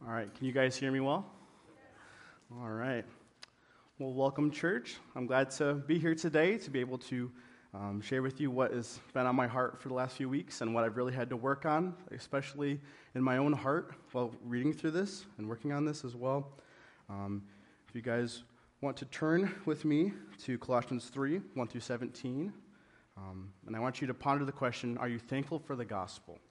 All right, can you guys hear me well? All right. Well, welcome, church. I'm glad to be here today to be able to share with you what has been on my heart for the last few weeks and what I've really had to work on, especially in my own heart while reading through this and working on this as well. If you guys want to turn with me to Colossians 3, 1 through 17, and I want you to ponder the question, are you thankful for the gospel?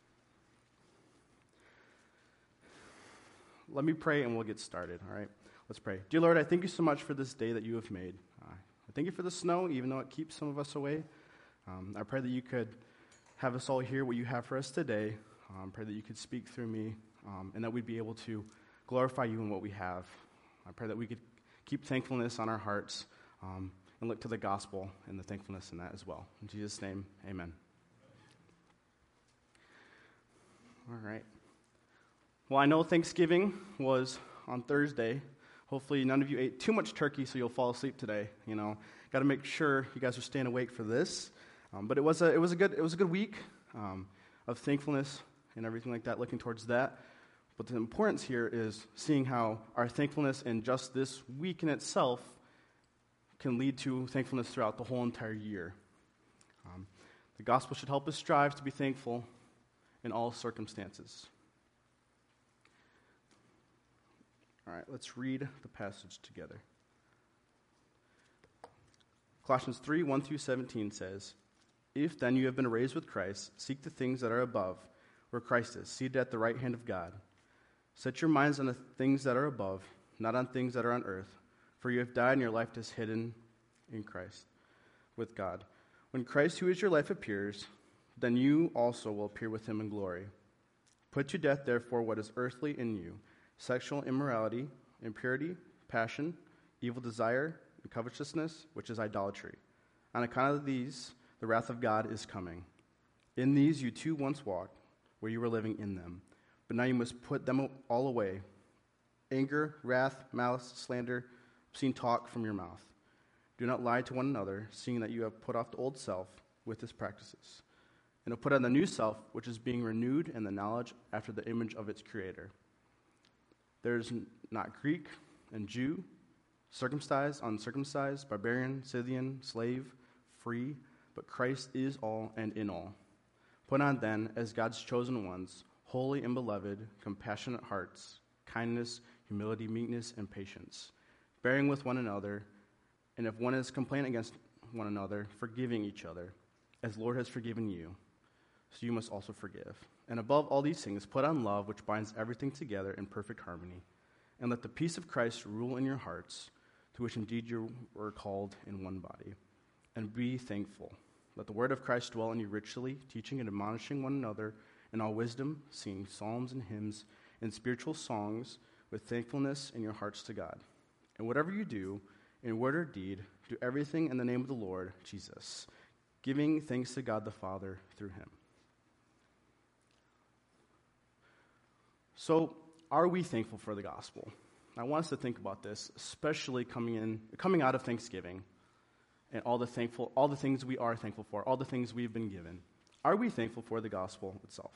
Let me pray and we'll get started, all right? Let's pray. Dear Lord, I thank you so much for this day that you have made. I thank you for the snow, even though it keeps some of us away. I pray that you could have us all hear what you have for us today. I pray that you could speak through me and that we'd be able to glorify you in what we have. I pray that we could keep thankfulness on our hearts and look to the gospel and the thankfulness in that as well. In Jesus' name, amen. All right. Well, I know Thanksgiving was on Thursday. Hopefully none of you ate too much turkey so you'll fall asleep today. You know, got to make sure you guys are staying awake for this. But it was a good week of thankfulness and everything like that, looking towards that. But the importance here is seeing how our thankfulness in just this week in itself can lead to thankfulness throughout the whole entire year. The gospel should help us strive to be thankful in all circumstances. All right, let's read the passage together. Colossians 3, 1 through 17 says, "If then you have been raised with Christ, seek the things that are above, where Christ is, seated at the right hand of God. Set your minds on the things that are above, not on things that are on earth, for you have died and your life is hidden in Christ, with God. When Christ, who is your life, appears, then you also will appear with him in glory. Put to death, therefore, what is earthly in you, sexual immorality, impurity, passion, evil desire, and covetousness, which is idolatry. On account of these, the wrath of God is coming. In these you too once walked, where you were living in them. But now you must put them all away. Anger, wrath, malice, slander, obscene talk from your mouth. Do not lie to one another, seeing that you have put off the old self with its practices, and have put on the new self, which is being renewed in the knowledge after the image of its creator. There is not Greek and Jew, circumcised, uncircumcised, barbarian, Scythian, slave, free, but Christ is all and in all. Put on then, as God's chosen ones, holy and beloved, compassionate hearts, kindness, humility, meekness, and patience, bearing with one another, and if one has complained against one another, forgiving each other, as the Lord has forgiven you, so you must also forgive. And above all these things, put on love, which binds everything together in perfect harmony. And let the peace of Christ rule in your hearts, to which indeed you were called in one body. And be thankful. Let the word of Christ dwell in you richly, teaching and admonishing one another in all wisdom, singing psalms and hymns and spiritual songs with thankfulness in your hearts to God. And whatever you do, in word or deed, do everything in the name of the Lord Jesus, giving thanks to God the Father through him." So, are we thankful for the gospel? I want us to think about this, especially coming out of Thanksgiving, and all the things we are thankful for, all the things we've been given. Are we thankful for the gospel itself?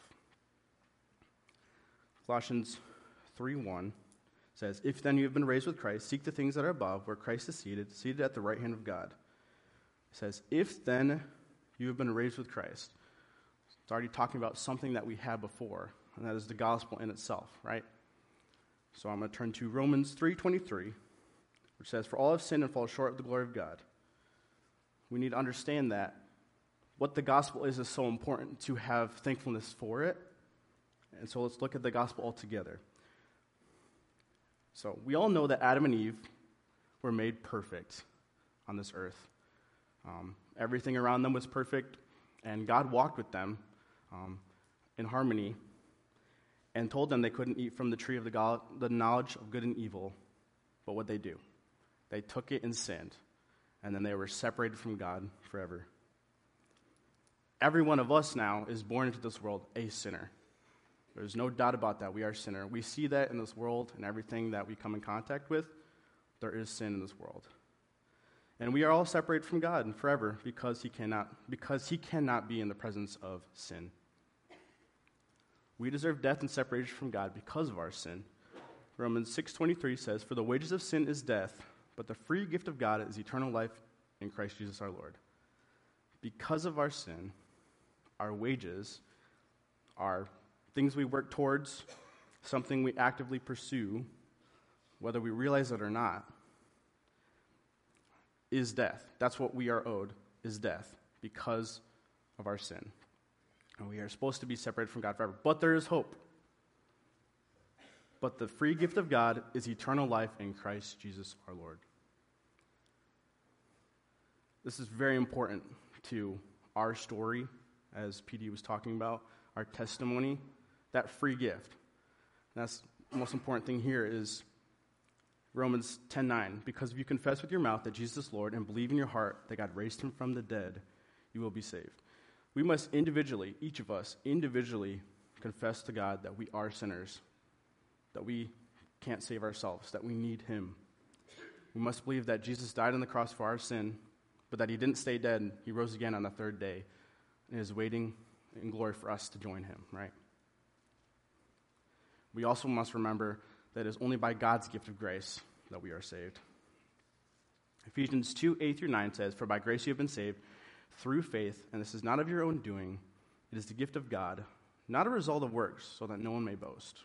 Colossians 3:1 says, "If then you have been raised with Christ, seek the things that are above, where Christ is seated at the right hand of God." It says, "If then you have been raised with Christ." It's already talking about something that we had before, and that is the gospel in itself, right? So I'm going to turn to Romans 3:23, which says, "For all have sinned and fall short of the glory of God." We need to understand that what the gospel is so important to have thankfulness for it. And so let's look at the gospel altogether. So we all know that Adam and Eve were made perfect on this earth. Everything around them was perfect, and God walked with them in harmony and told them they couldn't eat from the tree of the knowledge of good and evil. But what'd they do? They took it and sinned, and then they were separated from God forever. Every one of us now is born into this world a sinner. There's no doubt about that. We are a sinner. We see that in this world and everything that we come in contact with. There is sin in this world. And we are all separated from God forever because he cannot be in the presence of sin. We deserve death and separation from God because of our sin, Romans 6:23 says, "For the wages of sin is death, but the free gift of God is eternal life in Christ Jesus our Lord." Because of our sin, our wages are things we work towards, something we actively pursue, whether we realize it or not, is death. That's what we are owed, is death, because of our sin. And we are supposed to be separated from God forever. But there is hope. But the free gift of God is eternal life in Christ Jesus our Lord. This is very important to our story, as PD was talking about, our testimony, that free gift. And that's the most important thing here is Romans 10:9. Because if you confess with your mouth that Jesus is Lord and believe in your heart that God raised him from the dead, you will be saved. We must individually, each of us, individually confess to God that we are sinners, that we can't save ourselves, that we need him. We must believe that Jesus died on the cross for our sin, but that he didn't stay dead. He rose again on the third day and is waiting in glory for us to join him, right? We also must remember that it is only by God's gift of grace that we are saved. Ephesians 2:8-9 says, "For by grace you have been saved through faith, and this is not of your own doing. It is the gift of God, not a result of works, so that no one may boast."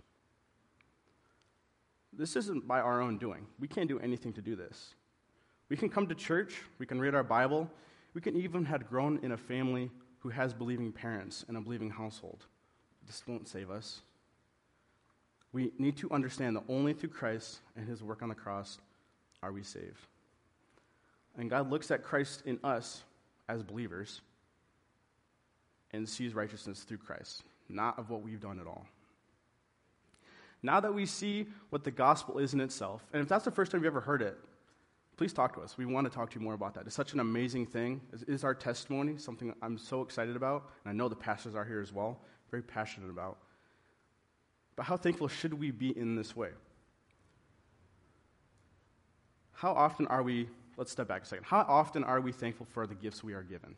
This isn't by our own doing. We can't do anything to do this. We can come to church, we can read our Bible, we can even have grown in a family who has believing parents and a believing household. This won't save us. We need to understand that only through Christ and his work on the cross are we saved. And God looks at Christ in us as believers and sees righteousness through Christ, not of what we've done at all. Now that we see what the gospel is in itself, and if that's the first time you've ever heard it, please talk to us. We want to talk to you more about that. It's such an amazing thing. It is our testimony, something I'm so excited about, and I know the pastors are here as well, very passionate about. But how thankful should we be in this way? How often are we, let's step back a second, how often are we thankful for the gifts we are given?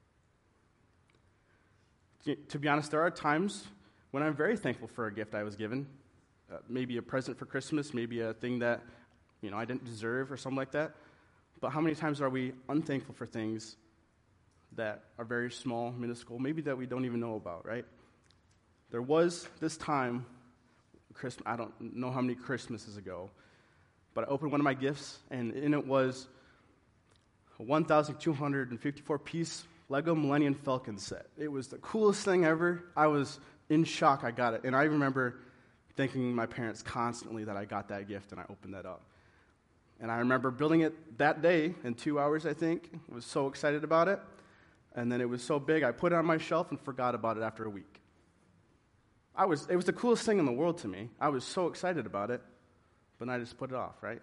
To be honest, there are times when I'm very thankful for a gift I was given, maybe a present for Christmas, maybe a thing that I didn't deserve or something like that. But how many times are we unthankful for things that are very small, minuscule, maybe that we don't even know about, right? There was this time, I don't know how many Christmases ago, but I opened one of my gifts, and in it was a 1,254-piece Lego Millennium Falcon set. It was the coolest thing ever. I was in shock I got it, and I remember thanking my parents constantly that I got that gift, and I opened that up. And I remember building it that day in 2 hours, I think. I was so excited about it. And then it was so big, I put it on my shelf and forgot about it after a week. It was the coolest thing in the world to me. I was so excited about it, but I just put it off, right?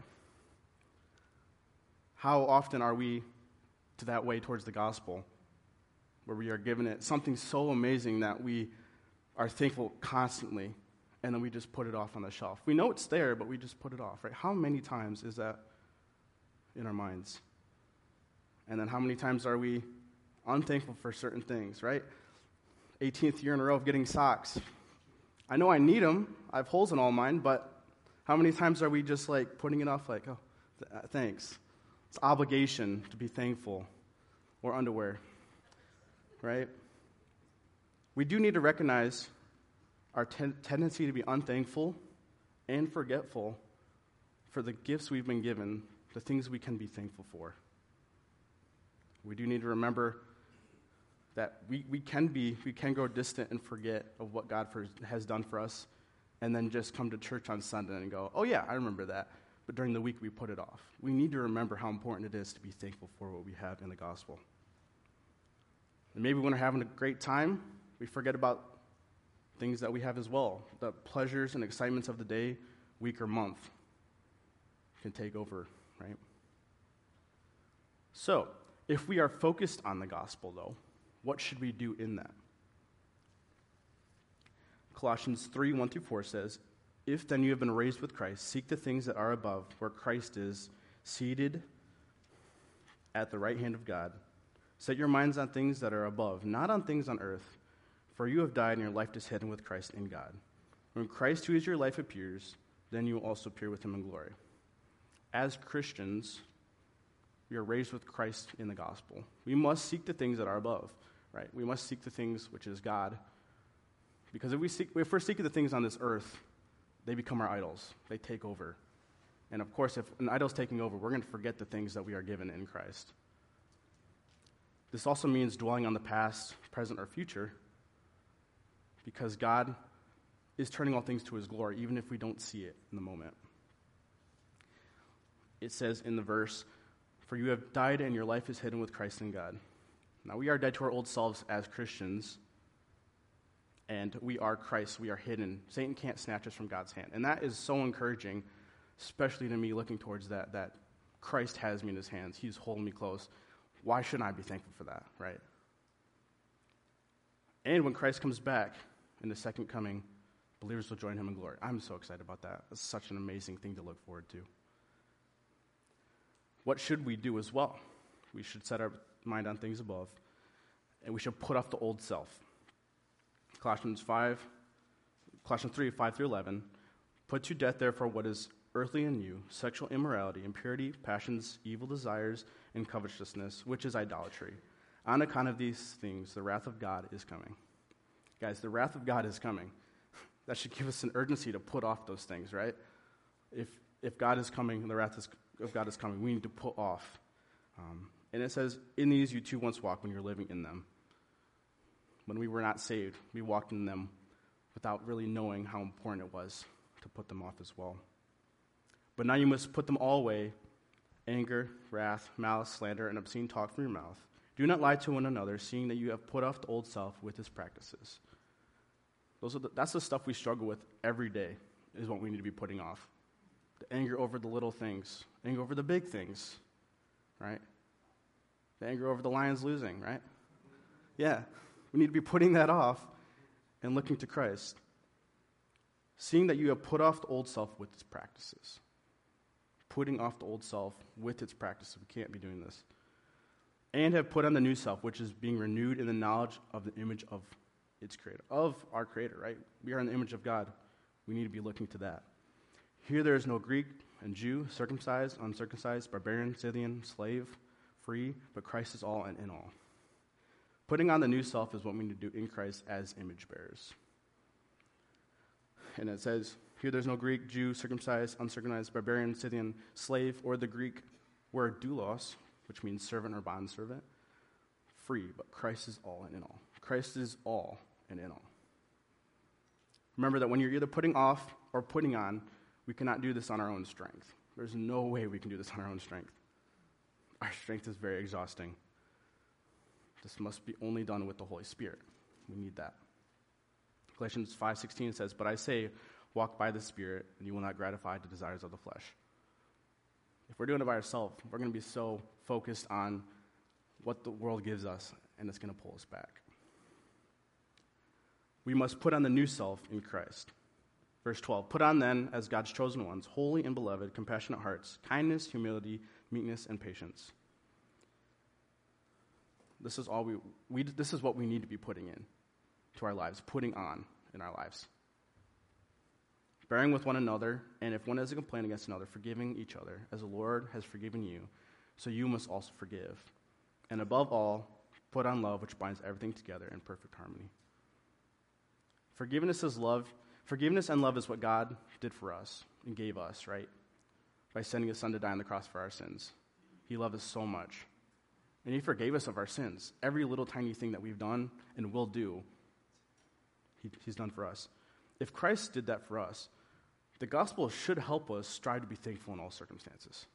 How often are we to that way towards the gospel, where we are given it something so amazing that we are thankful constantly, and then we just put it off on the shelf? We know it's there, but we just put it off, right? How many times is that in our minds? And then how many times are we unthankful for certain things, right? 18th year in a row of getting socks. I know I need them. I have holes in all mine, but how many times are we just like putting it off like, oh, thanks. It's obligation to be thankful. Or underwear, right? We do need to recognize our tendency to be unthankful and forgetful for the gifts we've been given, the things we can be thankful for. We do need to remember that we can grow distant and forget of what God has done for us, and then just come to church on Sunday and go, oh yeah, I remember that. But during the week, we put it off. We need to remember how important it is to be thankful for what we have in the gospel. And maybe when we're having a great time, we forget about things that we have as well. The pleasures and excitements of the day, week, or month can take over, right? So, if we are focused on the gospel, though, what should we do in that? Colossians 3:1-4 says, "If then you have been raised with Christ, seek the things that are above, where Christ is, seated at the right hand of God. Set your minds on things that are above, not on things on earth. For you have died, and your life is hidden with Christ in God. When Christ, who is your life, appears, then you will also appear with him in glory. As Christians, we are raised with Christ in the gospel. We must seek the things that are above, right? We must seek the things which is God. Because if we're seeking the things on this earth, they become our idols. They take over. And of course, if an idol's taking over, we're going to forget the things that we are given in Christ. This also means dwelling on the past, present, or future, because God is turning all things to his glory, even if we don't see it in the moment. It says in the verse, "For you have died and your life is hidden with Christ in God." Now we are dead to our old selves as Christians, and we are Christ. We are hidden. Satan can't snatch us from God's hand. And that is so encouraging, especially to me looking towards that Christ has me in his hands. He's holding me close. Why shouldn't I be thankful for that, right? And when Christ comes back in the second coming, believers will join him in glory. I'm so excited about that. It's such an amazing thing to look forward to. What should we do as well? We should set our mind on things above, and we should put off the old self. Colossians 3, 5 through 11, "Put to death, therefore, what is earthly in you, sexual immorality, impurity, passions, evil desires, and covetousness, which is idolatry. On account of these things, the wrath of God is coming." Guys, the wrath of God is coming. That should give us an urgency to put off those things, right? If God is coming and the wrath of God is coming, we need to put off. And it says, "In these you too once walked when you were living in them." When we were not saved, we walked in them without really knowing how important it was to put them off as well. "But now you must put them all away: anger, wrath, malice, slander, and obscene talk from your mouth. Do not lie to one another, seeing that you have put off the old self with its practices." That's the stuff we struggle with every day, is what we need to be putting off. The anger over the little things, anger over the big things, right? The anger over the Lions losing, right? Yeah, we need to be putting that off and looking to Christ. Seeing that you have put off the old self with its practices. Putting off the old self with its practices. We can't be doing this. "And have put on the new self, which is being renewed in the knowledge of the image of its creator," of our creator, right? We are in the image of God. We need to be looking to that. "Here there is no Greek and Jew, circumcised, uncircumcised, barbarian, Scythian, slave, free, but Christ is all and in all." Putting on the new self is what we need to do in Christ as image bearers. And it says, "Here there's no Greek, Jew, circumcised, uncircumcised, barbarian, Scythian, slave," or the Greek word doulos, which means servant or bondservant, "free, but Christ is all and in all." Christ is all and in all. Remember that when you're either putting off or putting on, we cannot do this on our own strength. There's no way we can do this on our own strength. Our strength is very exhausting. This must be only done with the Holy Spirit. We need that. Galatians 5:16 says, "But I say, walk by the Spirit, and you will not gratify the desires of the flesh." If we're doing it by ourselves, we're going to be so focused on what the world gives us, and it's going to pull us back. We must put on the new self in Christ. Verse 12, "Put on then, as God's chosen ones, holy and beloved, compassionate hearts, kindness, humility, meekness, and patience." This is all this is what we need to be putting in to our lives, putting on in our lives. "Bearing with one another, and if one has a complaint against another, forgiving each other, as the Lord has forgiven you, so you must also forgive. And above all, put on love, which binds everything together in perfect harmony." Forgiveness and love is what God did for us and gave us, right? By sending his son to die on the cross for our sins. He loved us so much. And he forgave us of our sins. Every little tiny thing that we've done and will do, he's done for us. If Christ did that for us, the gospel should help us strive to be thankful in all circumstances.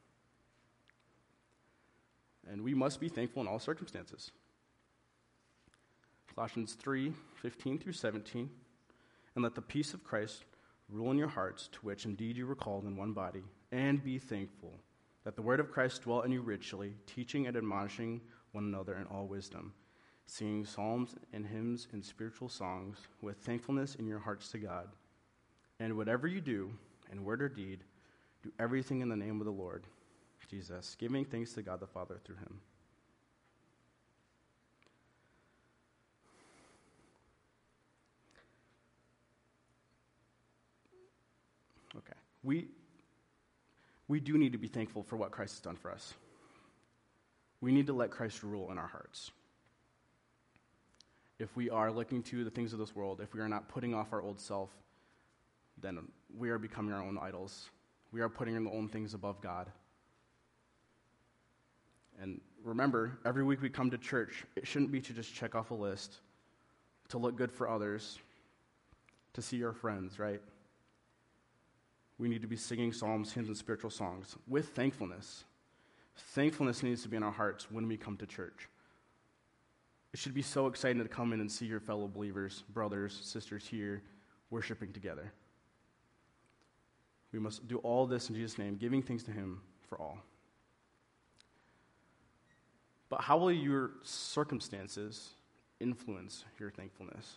And we must be thankful in all circumstances. Colossians 3:15 through 17, "And let the peace of Christ rule in your hearts, to which indeed you were called in one body, and be thankful. Let the word of Christ dwell in you richly, teaching and admonishing one another in all wisdom, singing psalms and hymns and spiritual songs with thankfulness in your hearts to God. And whatever you do, in word or deed, do everything in the name of the Lord Jesus, giving thanks to God the Father through him." Okay. we do need to be thankful for what Christ has done for us. We need to let Christ rule in our hearts. If we are looking to the things of this world, if we are not putting off our old self, then we are becoming our own idols. We are putting our own things above God. And remember, every week we come to church, it shouldn't be to just check off a list, to look good for others, to see our friends, right? We need to be singing psalms, hymns, and spiritual songs with thankfulness. Thankfulness needs to be in our hearts when we come to church. It should be so exciting to come in and see your fellow believers, brothers, sisters here, worshiping together. We must do all this in Jesus' name, giving thanks to him for all. But how will your circumstances influence your thankfulness?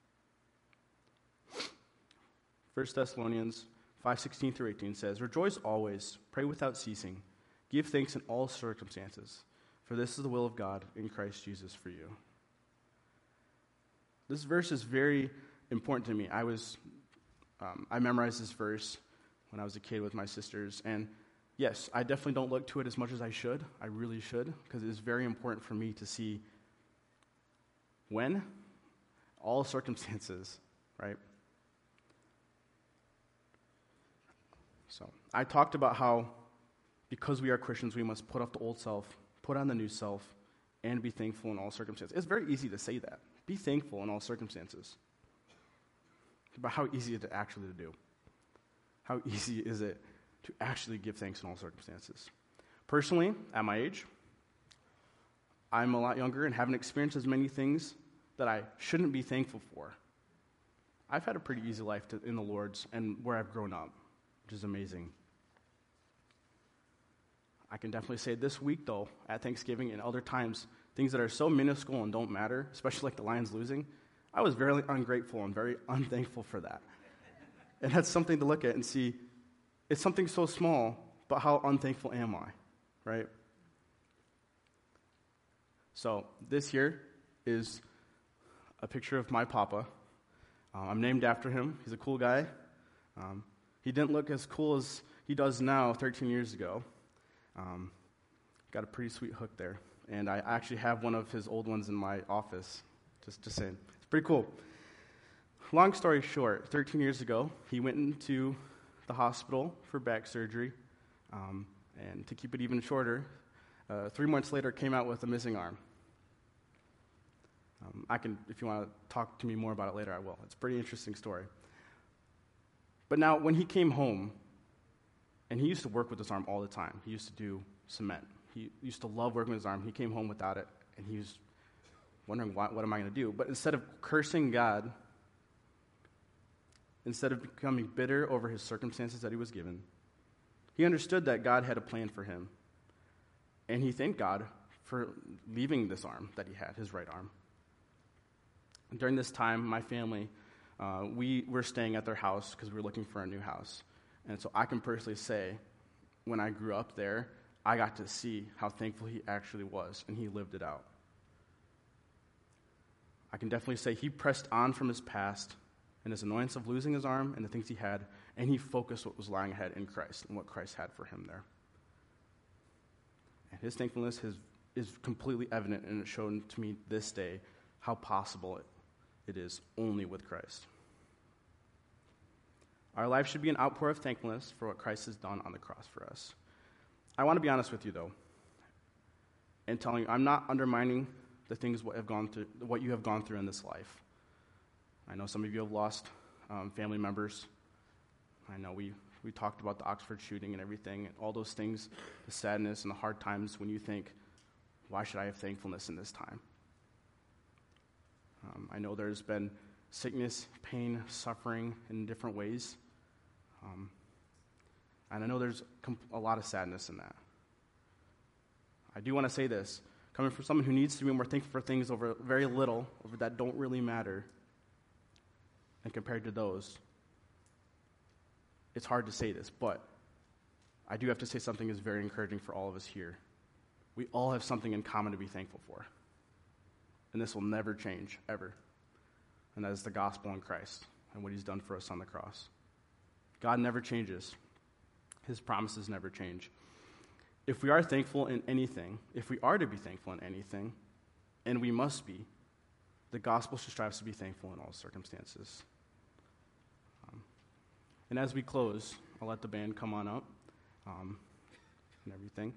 1 Thessalonians 5:16 through 18 says, "Rejoice always, pray without ceasing, give thanks in all circumstances, for this is the will of God in Christ Jesus for you." This verse is very important to me. I memorized this verse when I was a kid with my sisters, and yes, I definitely don't look to it as much as I should. I really should, because it is very important for me to see when, all circumstances, right? So I talked about how because we are Christians, we must put off the old self, put on the new self, and be thankful in all circumstances. It's very easy to say that. Be thankful in all circumstances. But how easy is it actually to do? How easy is it to actually give thanks in all circumstances? Personally, at my age, I'm a lot younger and haven't experienced as many things that I shouldn't be thankful for. I've had a pretty easy life in the Lord's and where I've grown up, which is amazing. I can definitely say this week, though, at Thanksgiving and other times, things that are so minuscule and don't matter, especially like the Lions losing, I was very ungrateful and very unthankful for that. And that's something to look at and see, it's something so small, but how unthankful am I, right? So this here is a picture of my papa. I'm named after him. He's a cool guy. He didn't look as cool as he does now 13 years ago. Got a pretty sweet hook there. And I actually have one of his old ones in my office, just saying. It's pretty cool. Long story short, 13 years ago, he went into the hospital for back surgery. And to keep it even shorter, 3 months later, came out with a missing arm. If you want to talk to me more about it later, I will. It's a pretty interesting story. But now, when he came home, and he used to work with his arm all the time. He used to do cement. He used to love working with his arm. He came home without it, and he was wondering, what am I going to do? But instead of cursing God, instead of becoming bitter over his circumstances that he was given, he understood that God had a plan for him. And he thanked God for leaving this arm that he had, his right arm. During this time, my family, we were staying at their house because we were looking for a new house. And so I can personally say, when I grew up there, I got to see how thankful he actually was, and he lived it out. I can definitely say he pressed on from his past and his annoyance of losing his arm and the things he had, and he focused what was lying ahead in Christ and what Christ had for him there. And his thankfulness is completely evident, and it's shown to me this day how possible it is only with Christ. Our life should be an outpour of thankfulness for what Christ has done on the cross for us. I want to be honest with you, though, and telling you, I'm not undermining the things what you have gone through in this life. I know some of you have lost family members. I know we talked about the Oxford shooting and everything, and all those things, the sadness and the hard times when you think, why should I have thankfulness in this time? I know there's been sickness, pain, suffering in different ways. And I know there's a lot of sadness in that. I do want to say this, coming from someone who needs to be more thankful for things over very little, over that don't really matter, and compared to those, it's hard to say this, but I do have to say something is very encouraging for all of us here. We all have something in common to be thankful for. And this will never change, ever. And that is the gospel in Christ and what he's done for us on the cross. God never changes. His promises never change. If we are thankful in anything, if we are to be thankful in anything, and we must be, the gospel should strive to be thankful in all circumstances. And as we close, I'll let the band come on up and everything.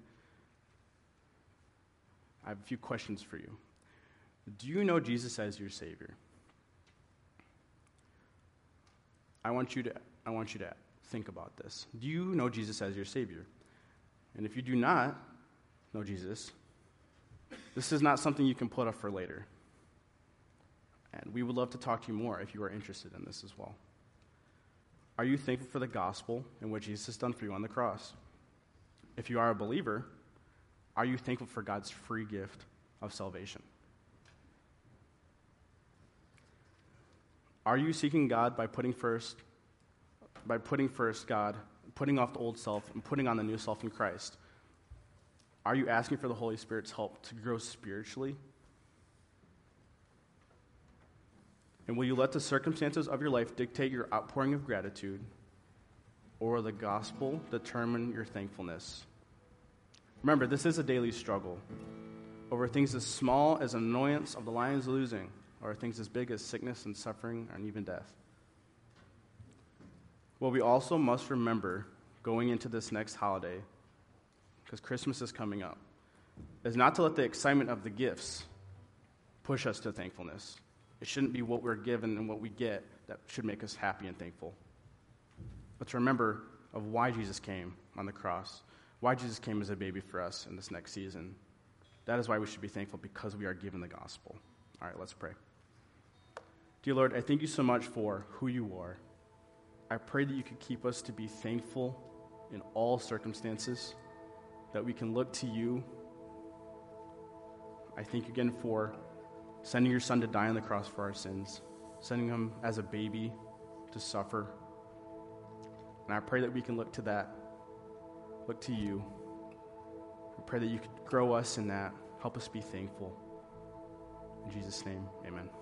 I have a few questions for you. Do you know Jesus as your Savior? I want you to think about this. Do you know Jesus as your Savior? And if you do not know Jesus, this is not something you can put off for later. And we would love to talk to you more if you are interested in this as well. Are you thankful for the gospel and what Jesus has done for you on the cross? If you are a believer, are you thankful for God's free gift of salvation? Are you seeking God by putting first God, putting off the old self and putting on the new self in Christ? Are you asking for the Holy Spirit's help to grow spiritually? And will you let the circumstances of your life dictate your outpouring of gratitude, or will the gospel determine your thankfulness? Remember, this is a daily struggle over things as small as annoyance of the Lions losing, or things as big as sickness and suffering and even death. What we also must remember going into this next holiday, because Christmas is coming up, is not to let the excitement of the gifts push us to thankfulness. It shouldn't be what we're given and what we get that should make us happy and thankful. But to remember of why Jesus came on the cross, why Jesus came as a baby for us in this next season. That is why we should be thankful, because we are given the gospel. All right, let's pray. Dear Lord, I thank you so much for who you are. I pray that you could keep us to be thankful in all circumstances, that we can look to you. I thank you again for sending your son to die on the cross for our sins, sending him as a baby to suffer. And I pray that we can look to that, look to you. I pray that you could grow us in that, help us be thankful. In Jesus' name, amen.